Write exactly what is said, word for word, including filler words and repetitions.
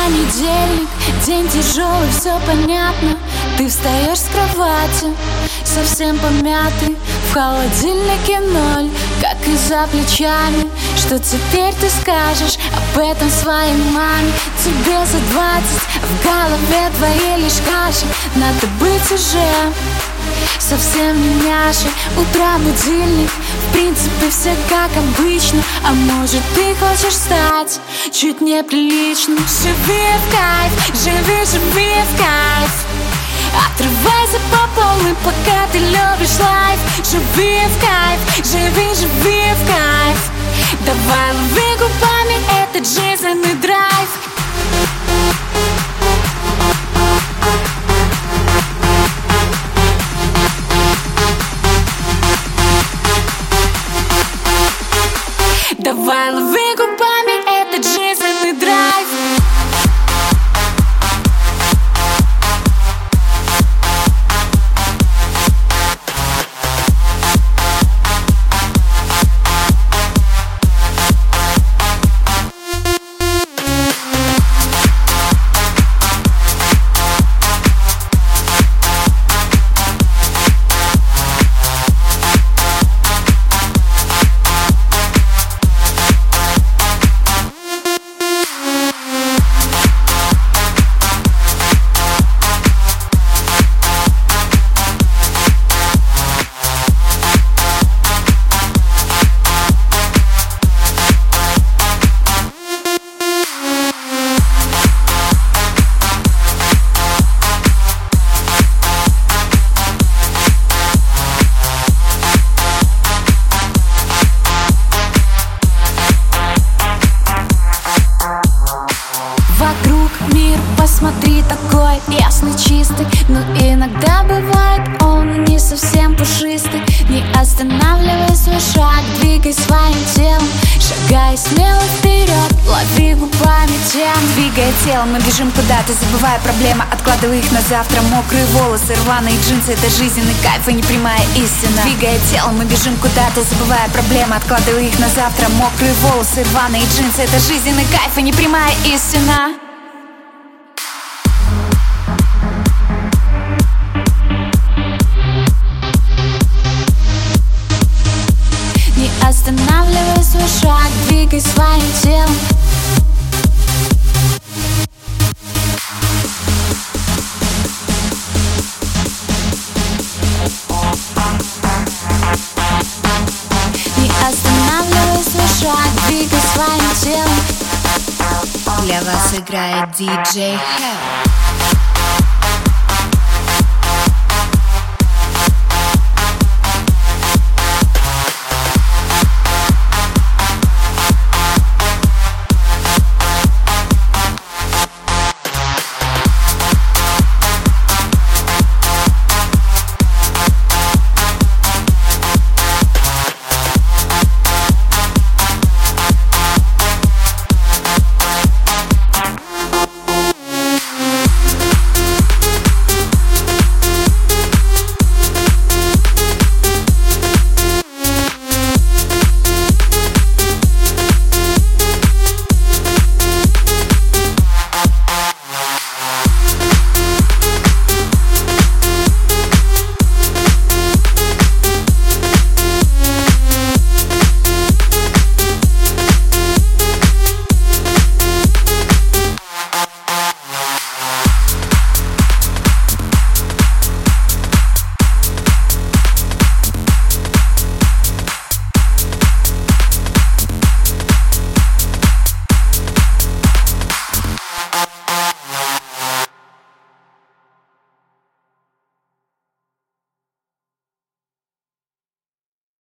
Понедельник, день тяжелый, все понятно. Ты встаешь с кровати, совсем помятый. В холодильнике ноль, как и за плечами. Что теперь ты скажешь об этом своей маме? Тебе за двадцать, в голове твоей лишь каши. Надо быть уже совсем не няшей. Утро будильник, в принципе все как обычно. А может ты хочешь стать чуть неприличным? Живи в кайф, живи, живи в кайф. Отрывайся по полной, пока ты любишь лайф. Живи в кайф, живи, живи в кайф. Давай лови губами этот жизненный драйв. Давай лови губами этот жизненный драйв. Вокруг мир, посмотри, такой ясный, чистый. Но иногда бывает он не совсем пушистый. Не останавливай свой шаг, двигай своим телом. Шагай смело вперед, лови губами тем. Двигая телом, мы бежим куда-то, забывая проблемы, откладывая их на завтра. Мокрые волосы, рваные джинсы, это жизненный кайф и непрямая истина. Двигая телом, мы бежим куда-то, забывая проблемы, откладывая их на завтра. Мокрые волосы, рваные джинсы, это жизненный кайф и непрямая истина. Не останавливай свой шаг, двигай своим телом. Не останавливай свой шаг, двигай своим телом. Для вас играет диджей Hell.